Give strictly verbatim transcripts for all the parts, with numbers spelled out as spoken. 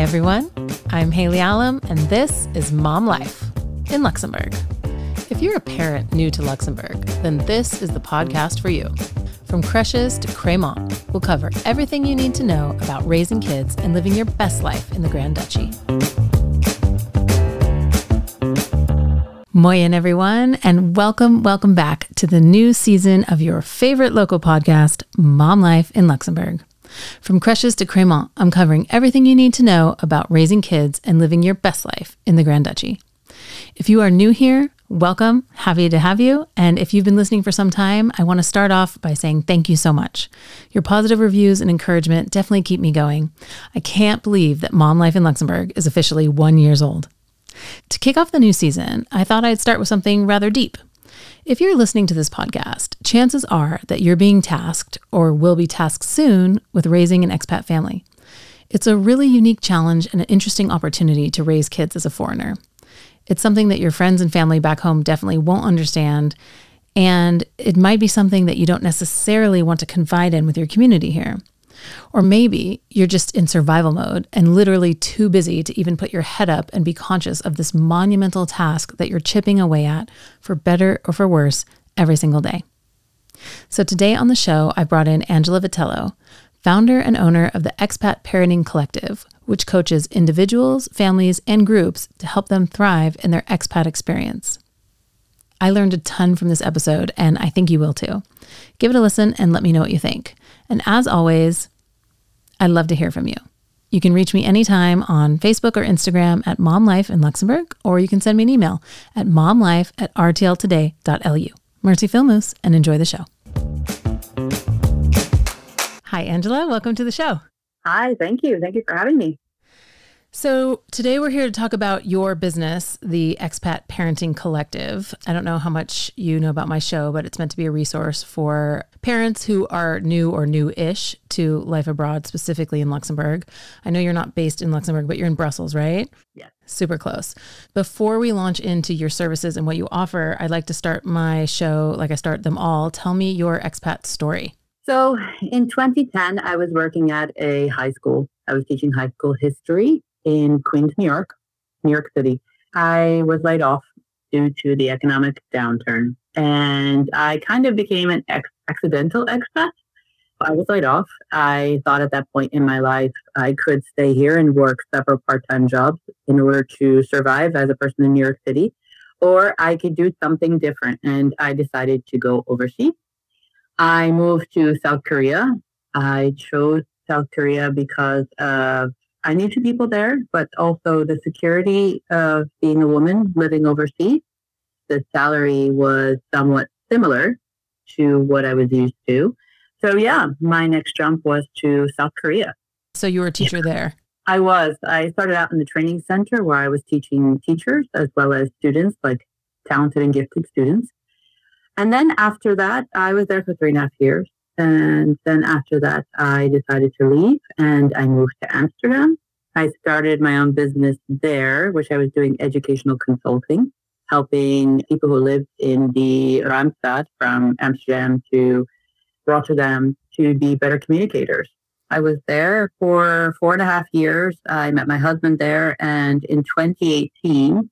everyone. I'm Haley Allam, and this is Mom Life in Luxembourg. If you're a parent new to Luxembourg, then this is the podcast for you. From creches to Crémant, we'll cover everything you need to know about raising kids and living your best life in the Grand Duchy. Moyen, everyone, and welcome, welcome back to the new season of your favorite local podcast, Mom Life in Luxembourg. From creches to Crémant, I'm covering everything you need to know about raising kids and living your best life in the Grand Duchy. If you are new here, welcome, happy to have you. And if you've been listening for some time, I want to start off by saying thank you so much. Your positive reviews and encouragement definitely keep me going. I can't believe that Mom Life in Luxembourg is officially one years old. To kick off the new season, I thought I'd start with something rather deep. If you're listening to this podcast, chances are that you're being tasked or will be tasked soon with raising an expat family. It's a really unique challenge and an interesting opportunity to raise kids as a foreigner. It's something that your friends and family back home definitely won't understand, and it might be something that you don't necessarily want to confide in with your community here. Or maybe you're just in survival mode and literally too busy to even put your head up and be conscious of this monumental task that you're chipping away at, for better or for worse, every single day. So today on the show, I brought in Angela Vitello, founder and owner of the Expat Parenting Collective, which coaches individuals, families, and groups to help them thrive in their expat experience. I learned a ton from this episode, and I think you will too. Give it a listen and let me know what you think. And as always, I'd love to hear from you. You can reach me anytime on Facebook or Instagram at Mom Life in Luxembourg, or you can send me an email at momlife at r t l today dot l u. Merci filmus, and enjoy the show. Hi, Angela. Welcome to the show. Hi, thank you. Thank you for having me. So today we're here to talk about your business, the Expat Parenting Collective. I don't know how much you know about my show, but it's meant to be a resource for parents who are new or new-ish to life abroad, specifically in Luxembourg. I know you're not based in Luxembourg, but you're in Brussels, right? Yes. Super close. Before we launch into your services and what you offer, I'd like to start my show like I start them all. Tell me your expat story. So in twenty ten, I was working at a high school. I was teaching high school history in Queens, New York, New York City. I was laid off due to the economic downturn, and I kind of became an ex- accidental expat. I was laid off. I thought at that point in my life I could stay here and work several part-time jobs in order to survive as a person in New York City, or I could do something different, and I decided to go overseas. I moved to South Korea. I chose South Korea because of I knew two people there, but also the security of being a woman living overseas. The salary was somewhat similar to what I was used to. So yeah, my next jump was to South Korea. So you were a teacher there? I was. I started out in the training center where I was teaching teachers as well as students, like talented and gifted students. And then after that, I was there for three and a half years. And then after that, I decided to leave and I moved to Amsterdam. I started my own business there, which I was doing educational consulting, helping people who lived in the Randstad from Amsterdam to Rotterdam to be better communicators. I was there for four and a half years. I met my husband there. And in twenty eighteen,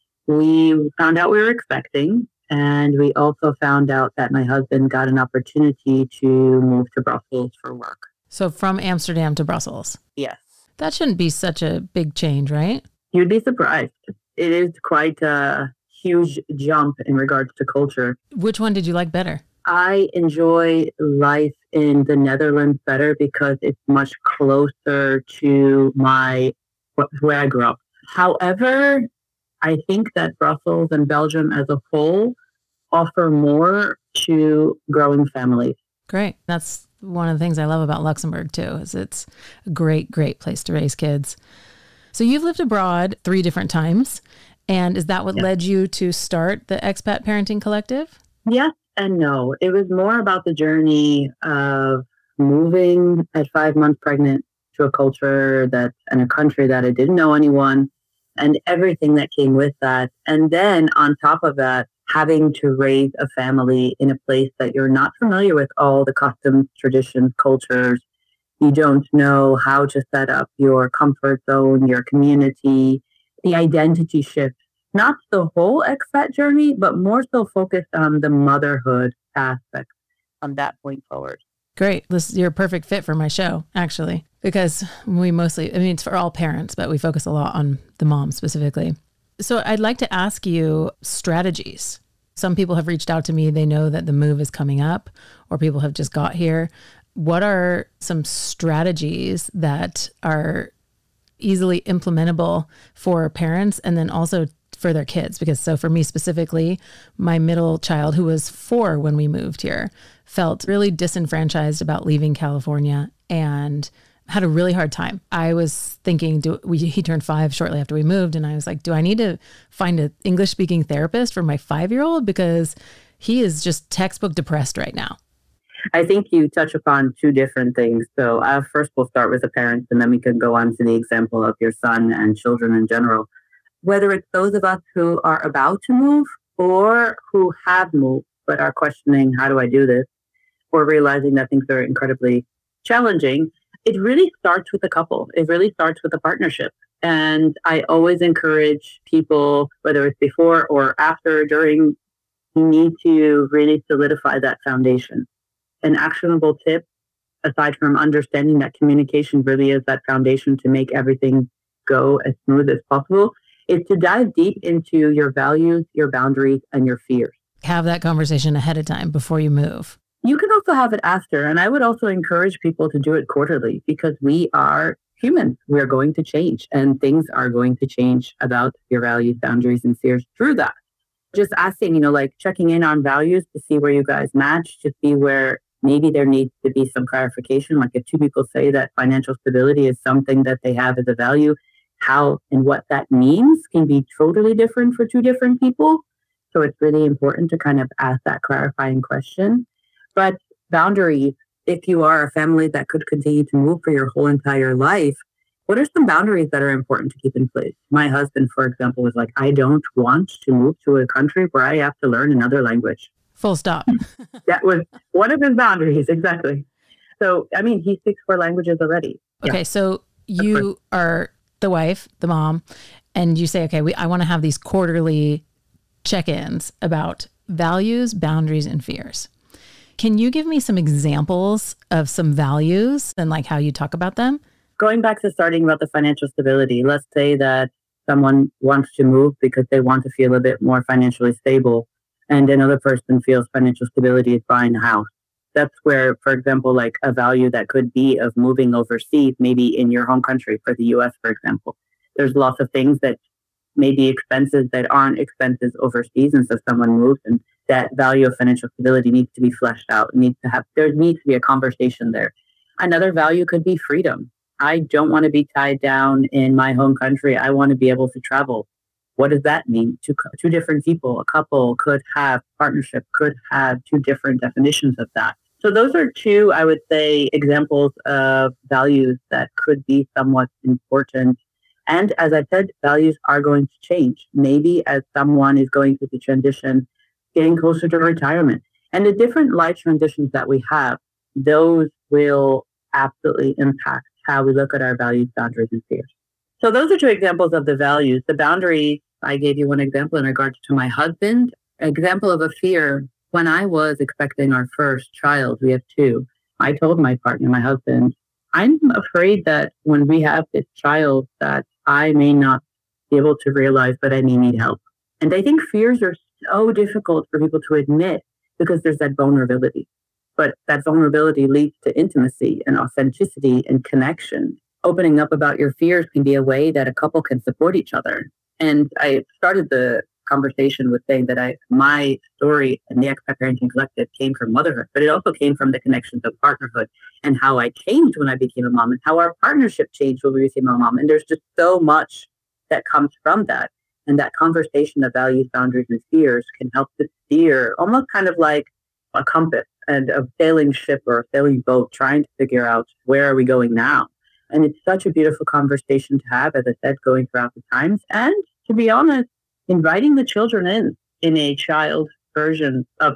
we found out we were expecting. And we also found out that my husband got an opportunity to move to Brussels for work. So from Amsterdam to Brussels? Yes. That shouldn't be such a big change, right? You'd be surprised. It is quite a huge jump in regards to culture. Which one did you like better? I enjoy life in the Netherlands better because it's much closer to my where I grew up. However, I think that Brussels and Belgium as a whole offer more to growing families. Great. That's one of the things I love about Luxembourg too, is it's a great, great place to raise kids. So you've lived abroad three different times. And is that what yes. led you to start the Expat Parenting Collective? Yes and no. It was more about the journey of moving at five months pregnant to a culture that and a country that I didn't know anyone and everything that came with that. And then on top of that, having to raise a family in a place that you're not familiar with, all the customs, traditions, cultures, You don't know how to set up your comfort zone, your community, the identity shift. Not the whole expat journey, but more so focused on the motherhood aspect from that point forward. Great. This, you're a perfect fit for my show, actually, because we mostly, I mean, it's for all parents, but we focus a lot on the mom specifically. So I'd like to ask you strategies. Some people have reached out to me. They know that the move is coming up, or people have just got here. What are some strategies that are easily implementable for parents and then also for their kids? Because so for me specifically, my middle child, who was four when we moved here, felt really disenfranchised about leaving California and had a really hard time. I was thinking, do we, he turned five shortly after we moved. And I was like, do I need to find an English speaking therapist for my five-year-old? Because he is just textbook depressed right now. I think you touch upon two different things. So uh, first we'll start with the parents, and then we can go on to the example of your son and children in general. Whether it's those of us who are about to move or who have moved but are questioning, how do I do this? Or realizing that things are incredibly challenging, it really starts with a couple. It really starts with a partnership. And I always encourage people, whether it's before or after, during, you need to really solidify that foundation. An actionable tip, aside from understanding that communication really is that foundation to make everything go as smooth as possible, is to dive deep into your values, your boundaries, and your fears. Have that conversation ahead of time before you move. You can also have it after. And I would also encourage people to do it quarterly, because we are humans. We are going to change, and things are going to change about your values, boundaries, and fears through that. Just asking, you know, like checking in on values to see where you guys match, to see where maybe there needs to be some clarification. Like if two people say that financial stability is something that they have as a value, how and what that means can be totally different for two different people. So it's really important to kind of ask that clarifying question. But boundaries, if you are a family that could continue to move for your whole entire life, what are some boundaries that are important to keep in place? My husband, for example, was like, I don't want to move to a country where I have to learn another language. Full stop. That was one of his boundaries, exactly. So, I mean, he speaks four languages already. Okay, yeah. So you are the wife, the mom, and you say, okay, we I want to have these quarterly check-ins about values, boundaries, and fears. Can you give me some examples of some values and like how you talk about them? Going back to starting about the financial stability, let's say that someone wants to move because they want to feel a bit more financially stable, and another person feels financial stability is buying a house. That's where, for example, like a value that could be of moving overseas, maybe in your home country, for the U S, for example. There's lots of things that may be expenses that aren't expenses overseas. And so someone moves, and that value of financial stability needs to be fleshed out. It needs to have, there needs to be a conversation there. Another value could be freedom. I don't want to be tied down in my home country. I want to be able to travel. What does that mean? Two, two different people, a couple could have partnership, could have two different definitions of that. So those are two, I would say, examples of values that could be somewhat important. And as I said, values are going to change. Maybe as someone is going through the transition, getting closer to retirement. And the different life transitions that we have, those will absolutely impact how we look at our values, boundaries, and fears. So those are two examples of the values. The boundaries, I gave you one example in regards to my husband. Example of a fear, when I was expecting our first child, we have two, I told my partner, my husband, I'm afraid that when we have this child that I may not be able to realize, but I may need help. And I think fears are so difficult for people to admit because there's that vulnerability. But that vulnerability leads to intimacy and authenticity and connection. Opening up about your fears can be a way that a couple can support each other. And I started the conversation with saying that I my story and the Expat Parenting Collective came from motherhood, but it also came from the connections of partnerhood and how I changed when I became a mom and how our partnership changed when we became a mom. And there's just so much that comes from that. And that conversation of values, boundaries, and fears can help to steer almost kind of like a compass and a sailing ship or a sailing boat trying to figure out where are we going now. And it's such a beautiful conversation to have, as I said, going throughout the times. And to be honest, inviting the children in, in a child version of it,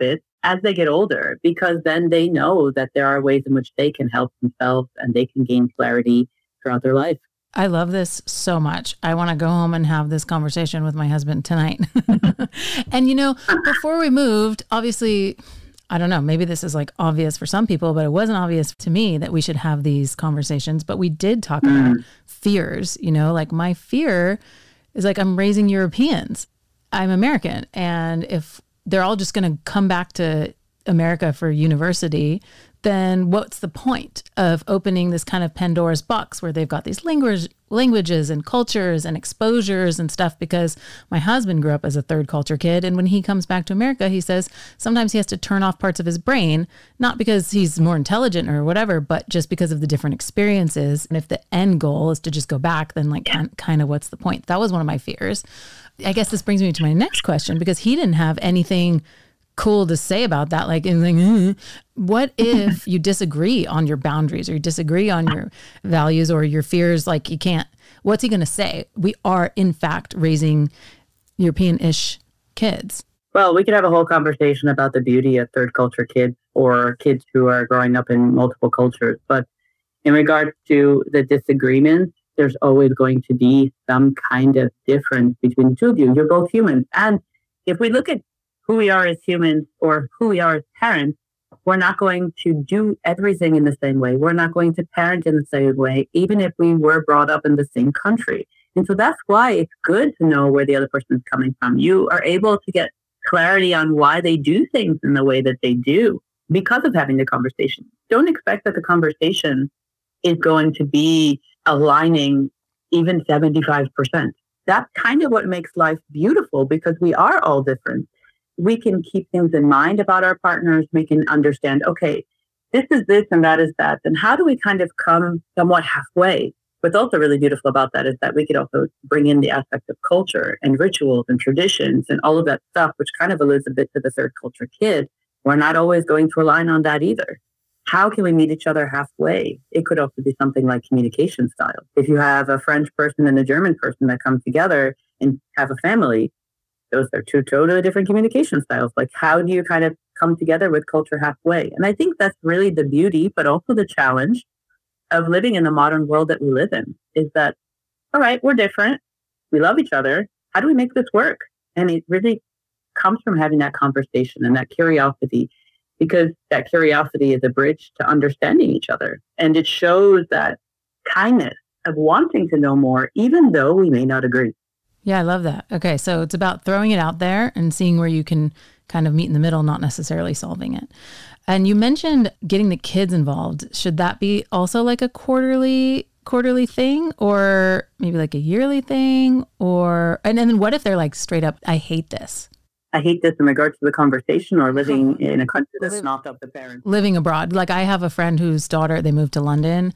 as they get older, because then they know that there are ways in which they can help themselves and they can gain clarity throughout their life. I love this so much. I want to go home and have this conversation with my husband tonight. And, you know, before we moved, obviously, I don't know, maybe this is like obvious for some people, but it wasn't obvious to me that we should have these conversations. But we did talk mm. about fears, you know, like my fear is like I'm raising Europeans. I'm American. And if they're all just going to come back to America for university, then what's the point of opening this kind of Pandora's box where they've got these language, languages and cultures and exposures and stuff? Because my husband grew up as a third culture kid. And when he comes back to America, he says sometimes he has to turn off parts of his brain, not because he's more intelligent or whatever, but just because of the different experiences. And if the end goal is to just go back, then like kind of what's the point? That was one of my fears. I guess this brings me to my next question, because he didn't have anything cool to say about that. Like, like mm, what if you disagree on your boundaries or you disagree on your values or your fears? Like you can't, what's he going to say? We are in fact raising European-ish kids. Well, we could have a whole conversation about the beauty of third culture kids or kids who are growing up in multiple cultures. But in regards to the disagreements, there's always going to be some kind of difference between the two of you. You're both humans. And if we look at who we are as humans or who we are as parents, we're not going to do everything in the same way. We're not going to parent in the same way, even if we were brought up in the same country. And so that's why it's good to know where the other person is coming from. You are able to get clarity on why they do things in the way that they do because of having the conversation. Don't expect that the conversation is going to be aligning even seventy-five percent. That's kind of what makes life beautiful, because we are all different. We can keep things in mind about our partners. We can understand, okay, this is this and that is that. Then how do we kind of come somewhat halfway? What's also really beautiful about that is that we could also bring in the aspect of culture and rituals and traditions and all of that stuff, which kind of alludes a bit to the third culture kid. We're not always going to align on that either. How can we meet each other halfway? It could also be something like communication style. If you have a French person and a German person that come together and have a family, those are two totally different communication styles. Like, how do you kind of come together with culture halfway? And I think that's really the beauty, but also the challenge of living in the modern world that we live in, is that, all right, we're different. We love each other. How do we make this work? And it really comes from having that conversation and that curiosity, because that curiosity is a bridge to understanding each other. And it shows that kindness of wanting to know more, even though we may not agree. Yeah, I love that. Okay, so it's about throwing it out there and seeing where you can kind of meet in the middle, not necessarily solving it. And you mentioned getting the kids involved. Should that be also like a quarterly quarterly thing, or maybe like a yearly thing? Or and then what if they're like straight up, I hate this? I hate this in regards to the conversation, or living in a country that's not up the parents. Living abroad. Like I have a friend whose daughter, they moved to London,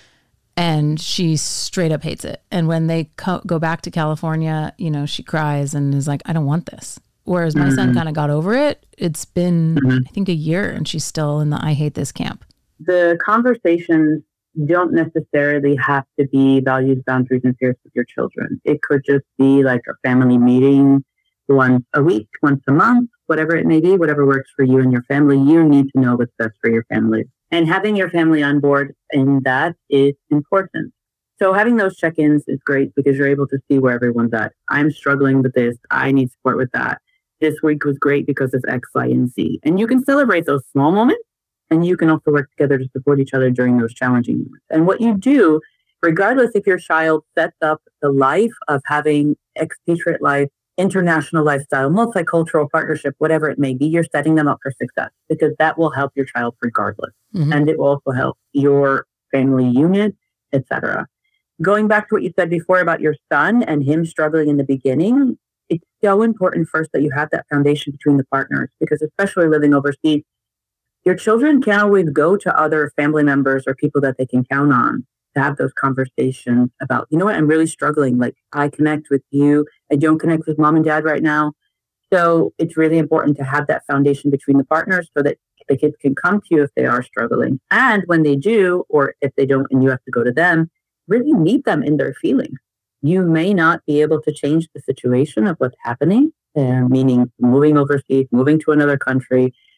and she straight up hates it. And when they co- go back to California, you know, she cries and is like, I don't want this. Whereas my mm-hmm. son kind of got over it. It's been, mm-hmm. I think, a year, and she's still in the I hate this camp. The conversations don't necessarily have to be values, boundaries, and fears with your children. It could just be like a family meeting once a week, once a month, whatever it may be, whatever works for you and your family. You need to know what's best for your family. And having your family on board in that is important. So having those check-ins is great, because you're able to see where everyone's at. I'm struggling with this. I need support with that. This week was great because of X, Y, and Z. And you can celebrate those small moments, and you can also work together to support each other during those challenging moments. And what you do, regardless if your child sets up the life of having expatriate life, international lifestyle, multicultural partnership, whatever it may be, you're setting them up for success, because that will help your child regardless. Mm-hmm. And it will also help your family unit, et cetera. Going back to what you said before about your son and him struggling in the beginning, it's so important first that you have that foundation between the partners, because especially living overseas, your children can't always go to other family members or people that they can count on to have those conversations about, you know what, I'm really struggling. Like, I connect with you. I don't connect with mom and dad right now. So it's really important to have that foundation between the partners so that the kids can come to you if they are struggling. And when they do, or if they don't and you have to go to them, really meet them in their feelings. You may not be able to change the situation of what's happening, uh, meaning moving overseas, moving to another country,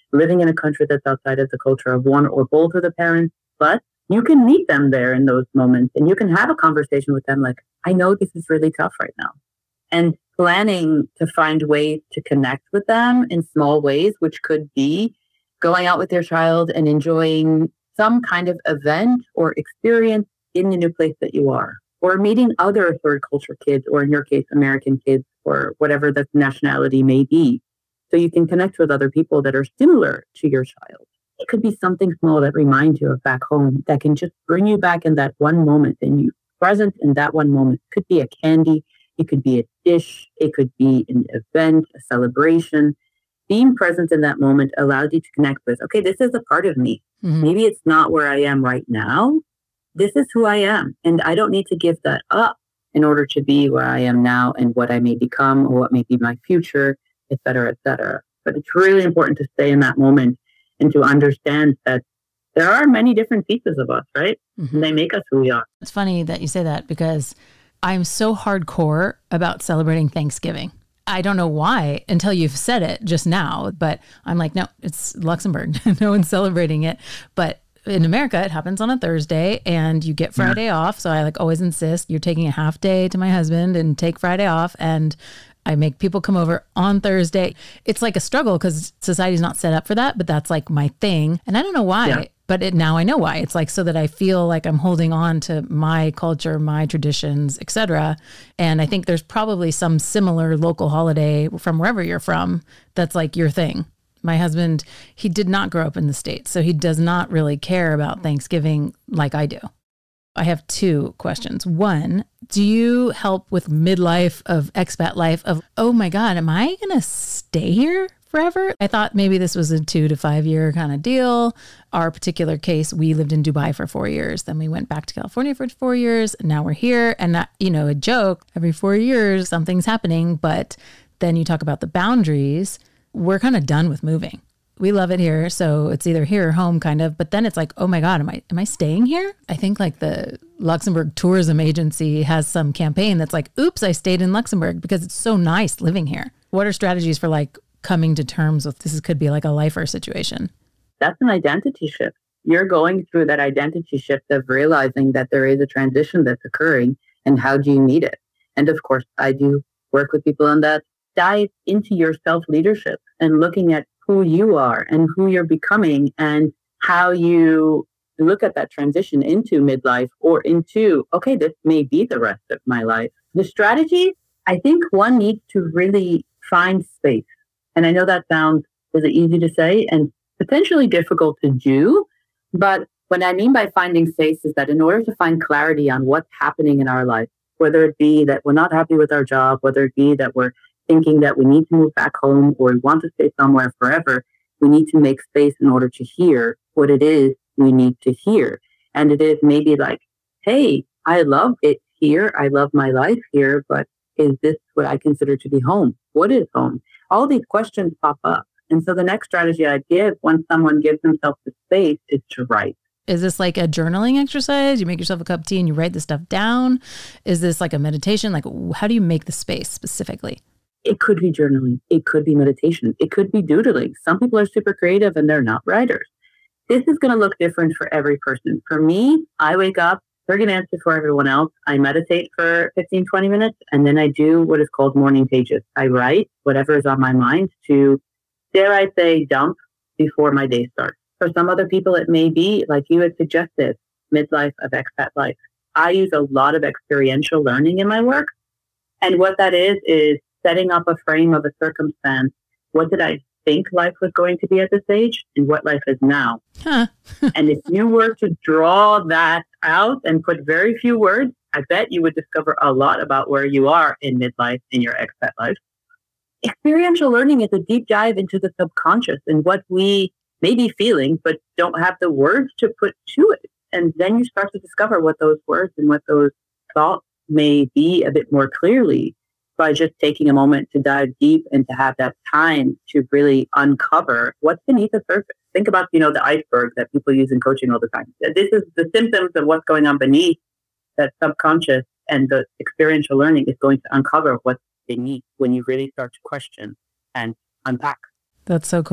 living in a country that's outside of the culture of one or both of the parents, but you can meet them there in those moments and you can have a conversation with them like, I know this is really tough right now. And planning to find ways to connect with them in small ways, which could be going out with your child and enjoying some kind of event or experience in the new place that you are, or meeting other third culture kids, or in your case, American kids, or whatever the nationality may be. So you can connect with other people that are similar to your child. It could be something small that reminds you of back home that can just bring you back in that one moment and you present in that one moment. It could be a candy. It could be a dish. It could be an event, a celebration. Being present in that moment allows you to connect with, okay, this is a part of me. Mm-hmm. Maybe it's not where I am right now. This is who I am. And I don't need to give that up in order to be where I am now and what I may become or what may be my future, et cetera, et cetera. But it's really important to stay in that moment and to understand that there are many different pieces of us, right? Mm-hmm. And they make us who we are. It's funny that you say that because I'm so hardcore about celebrating Thanksgiving. I don't know why until you've said it just now, but I'm like, no, it's Luxembourg. No one's celebrating it. But in America, it happens on a Thursday and you get Friday yeah. off. So I like always insist you're taking a half day to my husband and take Friday off. And I make people come over on Thursday. It's like a struggle because society's not set up for that, but that's like my thing. And I don't know why, yeah. but it, now I know why. It's like so that I feel like I'm holding on to my culture, my traditions, et cetera. And I think there's probably some similar local holiday from wherever you're from that's like your thing. My husband, he did not grow up in the States, so he does not really care about Thanksgiving like I do. I have two questions. One, do you help with midlife of expat life of, oh my God, am I going to stay here forever? I thought maybe this was a two to five year kind of deal. Our particular case, we lived in Dubai for four years. Then we went back to California for four years. And now we're here. And that, you know, a joke, every four years, something's happening. But then you talk about the boundaries. We're kind of done with moving. We love it here. So it's either here or home kind of, but then it's like, oh my God, am I, am I staying here? I think like the Luxembourg tourism agency has some campaign that's like, oops, I stayed in Luxembourg because it's so nice living here. What are strategies for like coming to terms with this could be like a lifer situation? That's an identity shift. You're going through that identity shift of realizing that there is a transition that's occurring and how do you meet it? And of course, I do work with people on that. Dive into your self-leadership and looking at who you are and who you're becoming and how you look at that transition into midlife or into, okay, this may be the rest of my life. The strategy, I think one needs to really find space. And I know that sounds really easy to say and potentially difficult to do. But what I mean by finding space is that in order to find clarity on what's happening in our life, whether it be that we're not happy with our job, whether it be that we're thinking that we need to move back home or we want to stay somewhere forever, we need to make space in order to hear what it is we need to hear. And it is maybe like, hey, I love it here. I love my life here, but is this what I consider to be home? What is home? All these questions pop up. And so the next strategy I give when someone gives themselves the space is to write. Is this like a journaling exercise? You make yourself a cup of tea and you write this stuff down? Is this like a meditation? Like, how do you make the space specifically? It could be journaling. It could be meditation. It could be doodling. Some people are super creative and they're not writers. This is going to look different for every person. For me, I wake up, friggin' answer for everyone else. I meditate for fifteen, twenty minutes, and then I do what is called morning pages. I write whatever is on my mind to, dare I say, dump before my day starts. For some other people, it may be, like you had suggested, midlife of expat life. I use a lot of experiential learning in my work. And what that is, is setting up a frame of a circumstance. What did I think life was going to be at this age and what life is now? Huh. And if you were to draw that out and put very few words, I bet you would discover a lot about where you are in midlife, in your expat life. Experiential learning is a deep dive into the subconscious and what we may be feeling, but don't have the words to put to it. And then you start to discover what those words and what those thoughts may be a bit more clearly by just taking a moment to dive deep and to have that time to really uncover what's beneath the surface. Think about, you know, the iceberg that people use in coaching all the time. This is the symptoms of what's going on beneath that subconscious, and the experiential learning is going to uncover what's beneath when you really start to question and unpack. That's so cool.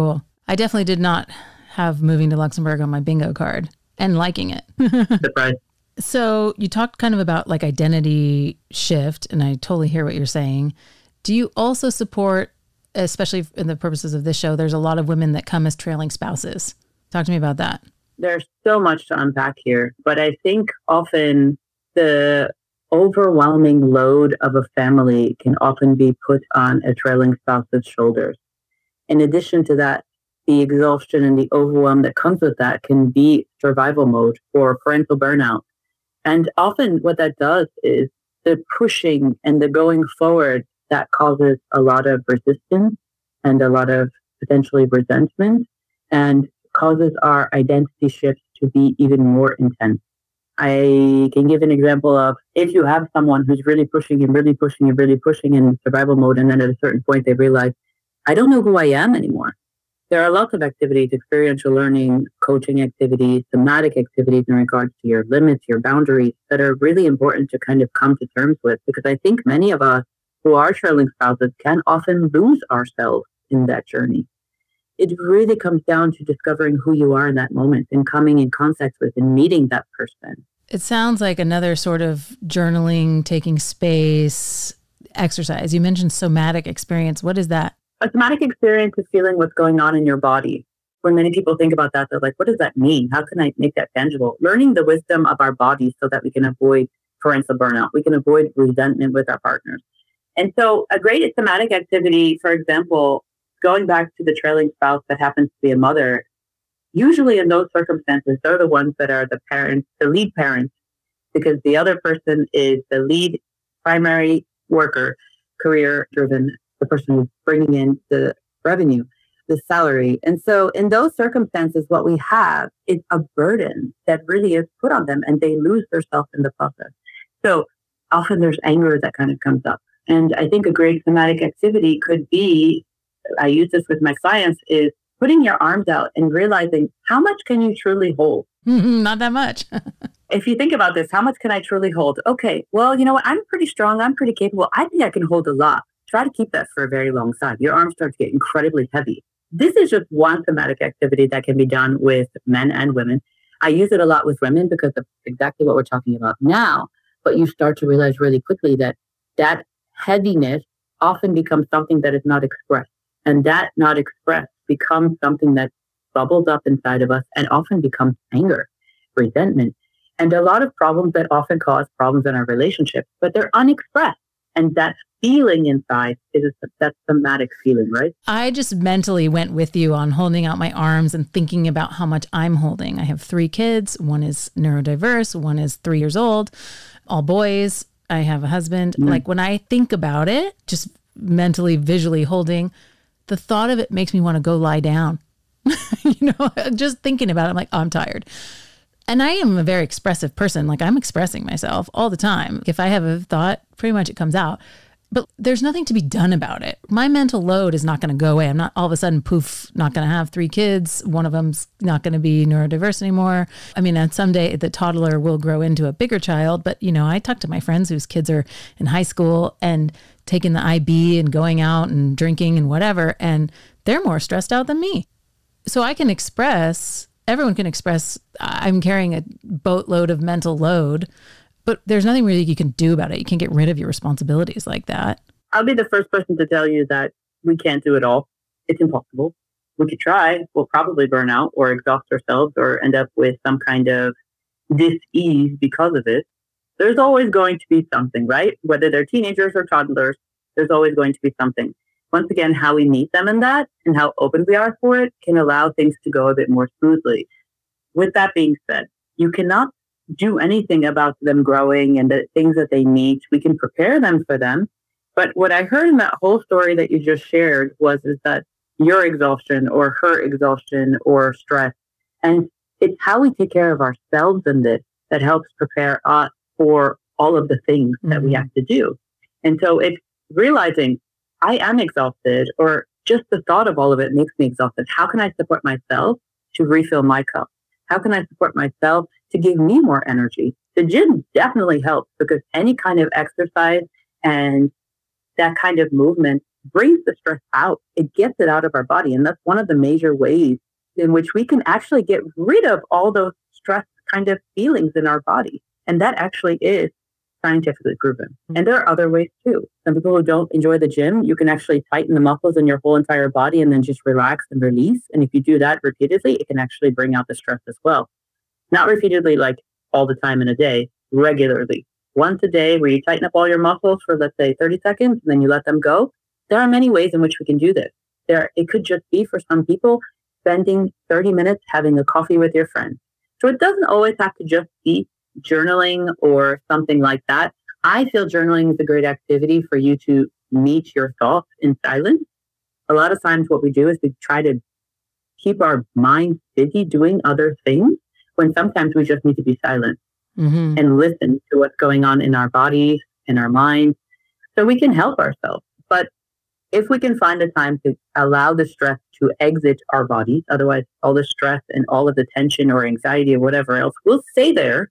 I definitely did not have moving to Luxembourg on my bingo card and liking it. Surprise. So you talked kind of about like identity shift, and I totally hear what you're saying. Do you also support, especially in the purposes of this show, there's a lot of women that come as trailing spouses. Talk to me about that. There's so much to unpack here, but I think often the overwhelming load of a family can often be put on a trailing spouse's shoulders. In addition to that, the exhaustion and the overwhelm that comes with that can be survival mode or parental burnout. And often what that does is the pushing and the going forward that causes a lot of resistance and a lot of potentially resentment and causes our identity shifts to be even more intense. I can give an example of if you have someone who's really pushing and really pushing and really pushing in survival mode, and then at a certain point they realize, I don't know who I am anymore. There are lots of activities, experiential learning, coaching activities, somatic activities in regards to your limits, your boundaries that are really important to kind of come to terms with, because I think many of us who are trailing spouses can often lose ourselves in that journey. It really comes down to discovering who you are in that moment and coming in contact with and meeting that person. It sounds like another sort of journaling, taking space, exercise. You mentioned somatic experience. What is that? A somatic experience is feeling what's going on in your body. When many people think about that, they're like, what does that mean? How can I make that tangible? Learning the wisdom of our bodies so that we can avoid parental burnout. We can avoid resentment with our partners. And so a great somatic activity, for example, going back to the trailing spouse that happens to be a mother, usually in those circumstances, they're the ones that are the parents, the lead parents, because the other person is the lead primary worker, career-driven, the person who's bringing in the revenue, the salary. And so in those circumstances, what we have is a burden that really is put on them, and they lose themselves in the process. So often there's anger that kind of comes up. And I think a great somatic activity could be, I use this with my clients, is putting your arms out and realizing how much can you truly hold? Not that much. If you think about this, how much can I truly hold? Okay, well, you know what? I'm pretty strong. I'm pretty capable. I think I can hold a lot. Try to keep that for a very long time. Your arms start to get incredibly heavy. This is just one somatic activity that can be done with men and women. I use it a lot with women because of exactly what we're talking about now. But you start to realize really quickly that that heaviness often becomes something that is not expressed. And that not expressed becomes something that bubbles up inside of us and often becomes anger, resentment, and a lot of problems that often cause problems in our relationships, but they're unexpressed. And that feeling inside is a, that somatic feeling, right? I just mentally went with you on holding out my arms and thinking about how much I'm holding. I have three kids. One is neurodiverse. One is three years old, all boys. I have a husband. Mm. Like when I think about it, just mentally, visually holding, the thought of it makes me want to go lie down. You know, just thinking about it, I'm like, oh, I'm tired. And I am a very expressive person. Like I'm expressing myself all the time. If I have a thought, pretty much it comes out. But there's nothing to be done about it. My mental load is not going to go away. I'm not all of a sudden, poof, not going to have three kids. One of them's not going to be neurodiverse anymore. I mean, and someday the toddler will grow into a bigger child. But, you know, I talk to my friends whose kids are in high school and taking the I B and going out and drinking and whatever. And they're more stressed out than me. So I can express, everyone can express, I'm carrying a boatload of mental load. But there's nothing really you can do about it. You can't get rid of your responsibilities like that. I'll be the first person to tell you that we can't do it all. It's impossible. We could try. We'll probably burn out or exhaust ourselves or end up with some kind of dis-ease because of it. There's always going to be something, right? Whether they're teenagers or toddlers, there's always going to be something. Once again, how we meet them in that and how open we are for it can allow things to go a bit more smoothly. With that being said, you cannot do anything about them growing and the things that they need. We can prepare them for them. But what I heard in that whole story that you just shared was is that your exhaustion or her exhaustion or stress. And it's how we take care of ourselves in this that helps prepare us for all of the things mm-hmm. that we have to do. And so it's realizing I am exhausted or just the thought of all of it makes me exhausted. How can I support myself to refill my cup? How can I support myself to give me more energy? The gym definitely helps because any kind of exercise and that kind of movement brings the stress out. It gets it out of our body. And that's one of the major ways in which we can actually get rid of all those stress kind of feelings in our body. And that actually is scientifically proven. And there are other ways too. Some people who don't enjoy the gym, you can actually tighten the muscles in your whole entire body and then just relax and release. And if you do that repeatedly, it can actually bring out the stress as well. Not repeatedly, like all the time in a day, regularly. Once a day where you tighten up all your muscles for, let's say, thirty seconds, and then you let them go. There are many ways in which we can do this. There, it could just be for some people spending thirty minutes having a coffee with your friends. So it doesn't always have to just be journaling or something like that. I feel journaling is a great activity for you to meet your thoughts in silence. A lot of times what we do is we try to keep our minds busy doing other things when sometimes we just need to be silent mm-hmm. and listen to what's going on in our bodies, in our minds, so we can help ourselves. But if we can find a time to allow the stress to exit our bodies, otherwise all the stress and all of the tension or anxiety or whatever else will stay there.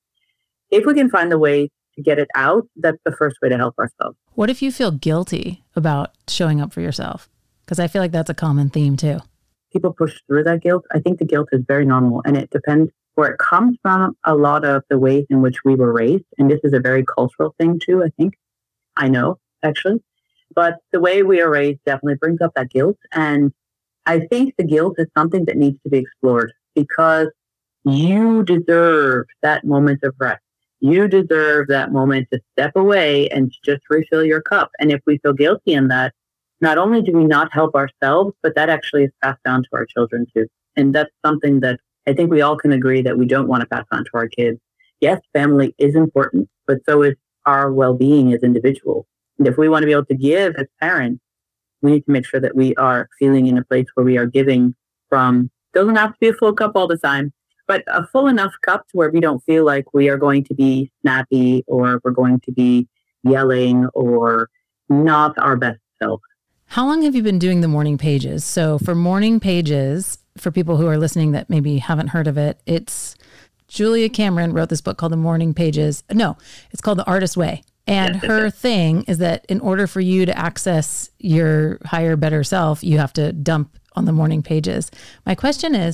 If we can find a way to get it out, that's the first way to help ourselves. What if you feel guilty about showing up for yourself? Because I feel like that's a common theme too. People push through that guilt. I think the guilt is very normal, and it depends where it comes from. A lot of the ways in which we were raised, and this is a very cultural thing too, I think. I know, actually. But the way we are raised definitely brings up that guilt. And I think the guilt is something that needs to be explored because you deserve that moment of rest. You deserve that moment to step away and just refill your cup. And if we feel guilty in that, not only do we not help ourselves, but that actually is passed down to our children too. And that's something that I think we all can agree that we don't want to pass on to our kids. Yes, family is important, but so is our well-being as individuals. And if we want to be able to give as parents, we need to make sure that we are feeling in a place where we are giving from, doesn't have to be a full cup all the time, but a full enough cup to where we don't feel like we are going to be snappy or we're going to be yelling or not our best self. How long have you been doing the morning pages? So for morning pages, for people who are listening that maybe haven't heard of it, it's Julia Cameron wrote this book called The Morning Pages. No, it's called The Artist's Way. And yes, her thing is that in order for you to access your higher, better self, you have to dump on the morning pages. My question is,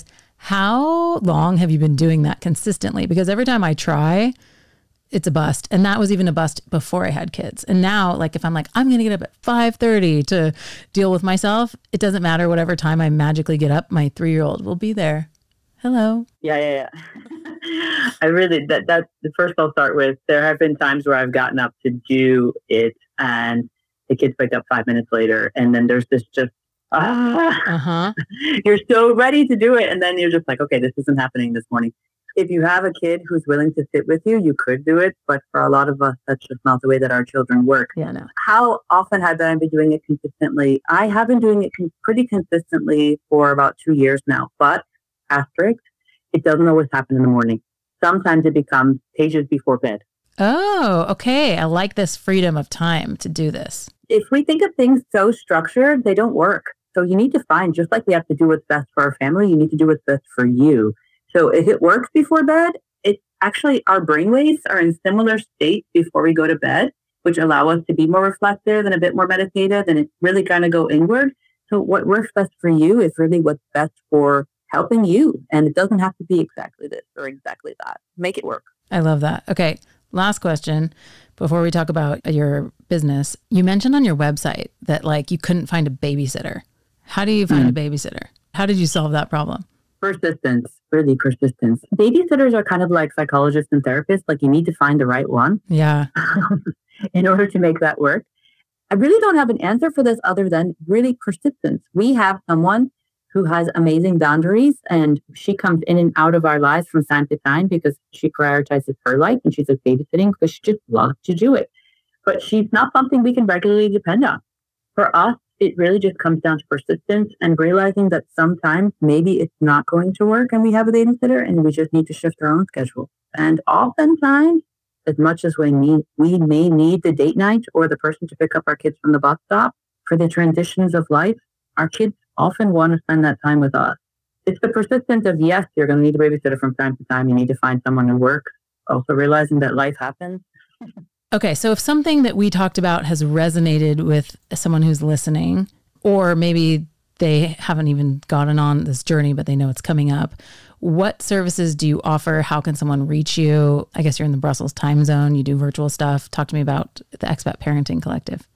how long have you been doing that consistently? Because every time I try, it's a bust. And that was even a bust before I had kids. And now, like, if I'm like, I'm going to get up at five thirty to deal with myself, it doesn't matter. Whatever time I magically get up, my three-year-old will be there. Hello. Yeah, yeah, yeah. I really, that, that's the first I'll start with. There have been times where I've gotten up to do it and the kids wake up five minutes later. And then there's this just, ah, uh-huh. You're so ready to do it. And then you're just like, okay, this isn't happening this morning. If you have a kid who's willing to sit with you, you could do it. But for a lot of us, that's just not the way that our children work. Yeah, no. How often have I been doing it consistently? I have been doing it con- pretty consistently for about two years now. But asterisk, it doesn't always happen in the morning. Sometimes it becomes pages before bed. Oh, okay. I like this freedom of time to do this. If we think of things so structured, they don't work. So you need to find, just like we have to do what's best for our family, you need to do what's best for you. So if it works before bed, it actually, our brainwaves are in similar states before we go to bed, which allow us to be more reflective and a bit more meditative and it really kind of go inward. So what works best for you is really what's best for helping you. And it doesn't have to be exactly this or exactly that. Make it work. I love that. Okay. Last question before we talk about your business. You mentioned on your website that like you couldn't find a babysitter. How do you find mm. a babysitter? How did you solve that problem? Persistence, really persistence. Babysitters are kind of like psychologists and therapists. Like you need to find the right one. Yeah. in order to make that work. I really don't have an answer for this other than really persistence. We have someone who has amazing boundaries and she comes in and out of our lives from time to time because she prioritizes her life and she's just babysitting because she just loves to do it. But she's not something we can regularly depend on. For us, it really just comes down to persistence and realizing that sometimes maybe it's not going to work and we have a babysitter and we just need to shift our own schedule. And oftentimes, as much as we need, we may need the date night or the person to pick up our kids from the bus stop for the transitions of life, our kids often want to spend that time with us. It's the persistence of, yes, you're going to need a babysitter from time to time. You need to find someone who works. Also realizing that life happens. Okay, so if something that we talked about has resonated with someone who's listening, or maybe they haven't even gotten on this journey, but they know it's coming up, what services do you offer? How can someone reach you? I guess you're in the Brussels time zone. You do virtual stuff. Talk to me about the Expat Parenting Collective.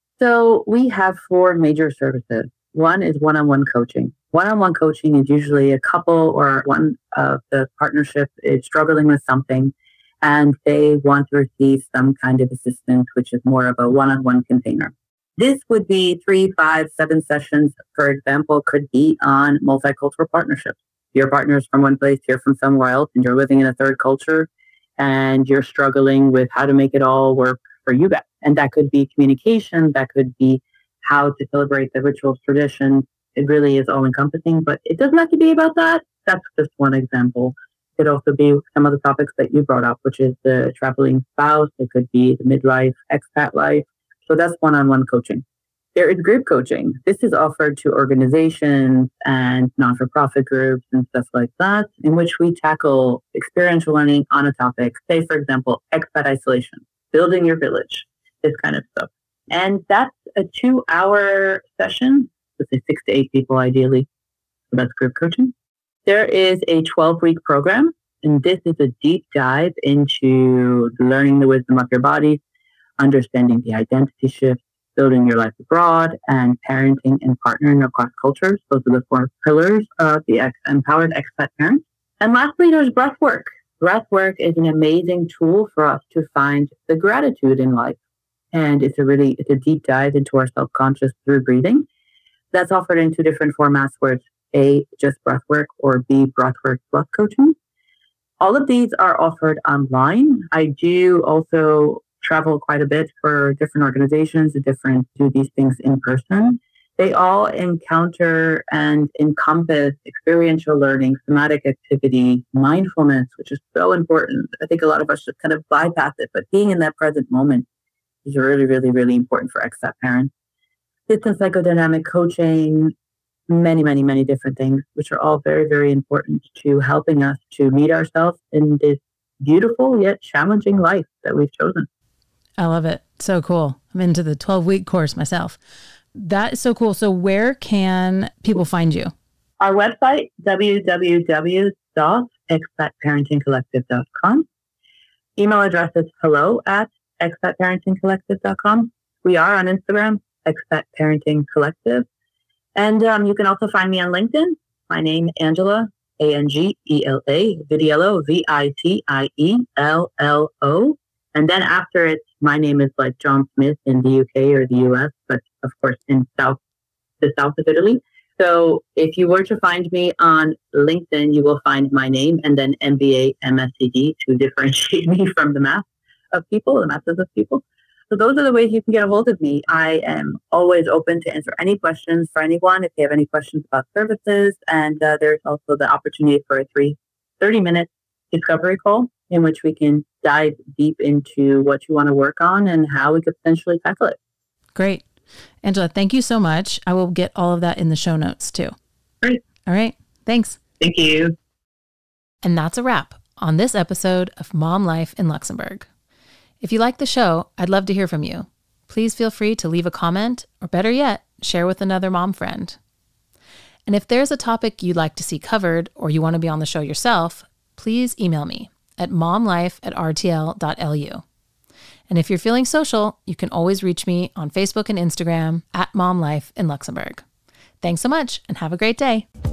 So we have four major services. One is one-on-one coaching. One-on-one coaching is usually a couple or one of the partnership is struggling with something and they want to receive some kind of assistance, which is more of a one-on-one container. This would be three, five, seven sessions, for example, could be on multicultural partnerships. Your partner's from one place, you're from somewhere else, and you're living in a third culture, and you're struggling with how to make it all work for you guys. And that could be communication, that could be how to celebrate the rituals, traditions. It really is all encompassing, but it doesn't have to be about that. That's just one example. It could also be some of the topics that you brought up, which is the traveling spouse. It could be the midlife, expat life. So that's one-on-one coaching. There is group coaching. This is offered to organizations and non-for-profit groups and stuff like that, in which we tackle experiential learning on a topic. Say, for example, expat isolation, building your village, this kind of stuff. And that's a two-hour session, with say six to eight people ideally. So that's group coaching. There is a twelve-week program, and this is a deep dive into learning the wisdom of your body, understanding the identity shift, building your life abroad, and parenting and partnering across cultures. Those are the four pillars of the ex- empowered expat parent. And lastly, there's breath work. Breath work is an amazing tool for us to find the gratitude in life. And it's a really, it's a deep dive into our self-conscious through breathing. That's offered in two different formats, where it's A, just breath work, or B, breath work plus coaching. All of these are offered online. I do also travel quite a bit for different organizations, different do these things in person. They all encounter and encompass experiential learning, thematic activity, mindfulness, which is so important. I think a lot of us just kind of bypass it, but being in that present moment is really, really, really important for expat parents. Distance psychodynamic coaching, many, many, many different things, which are all very, very important to helping us to meet ourselves in this beautiful yet challenging life that we've chosen. I love it. So cool. I'm into the twelve-week course myself. That is so cool. So where can people find you? Our website, w w w dot expat parenting collective dot com. Email address is hello at expat parenting collective dot com. We are on Instagram, Expat Parenting Collective. And um, you can also find me on LinkedIn. My name, Angela, A N G E L A, Vitiello, V I T I E L L O. And then after it, my name is like John Smith in the U K or the U S, but of course in south, the south of Italy. So if you were to find me on LinkedIn, you will find my name and then M B A M S C D to differentiate me from the mass of people, the masses of people. So those are the ways you can get a hold of me. I am always open to answer any questions for anyone if they have any questions about services. And uh, there's also the opportunity for a three, thirty-minute discovery call in which we can dive deep into what you want to work on and how we could potentially tackle it. Great. Angela, thank you so much. I will get all of that in the show notes too. Great. All right. Thanks. Thank you. And that's a wrap on this episode of Mom Life in Luxembourg. If you like the show, I'd love to hear from you. Please feel free to leave a comment, or better yet, share with another mom friend. And if there's a topic you'd like to see covered or you want to be on the show yourself, please email me at momlife at r t l dot l u. And if you're feeling social, you can always reach me on Facebook and Instagram at Mom Life in Luxembourg. Thanks so much and have a great day.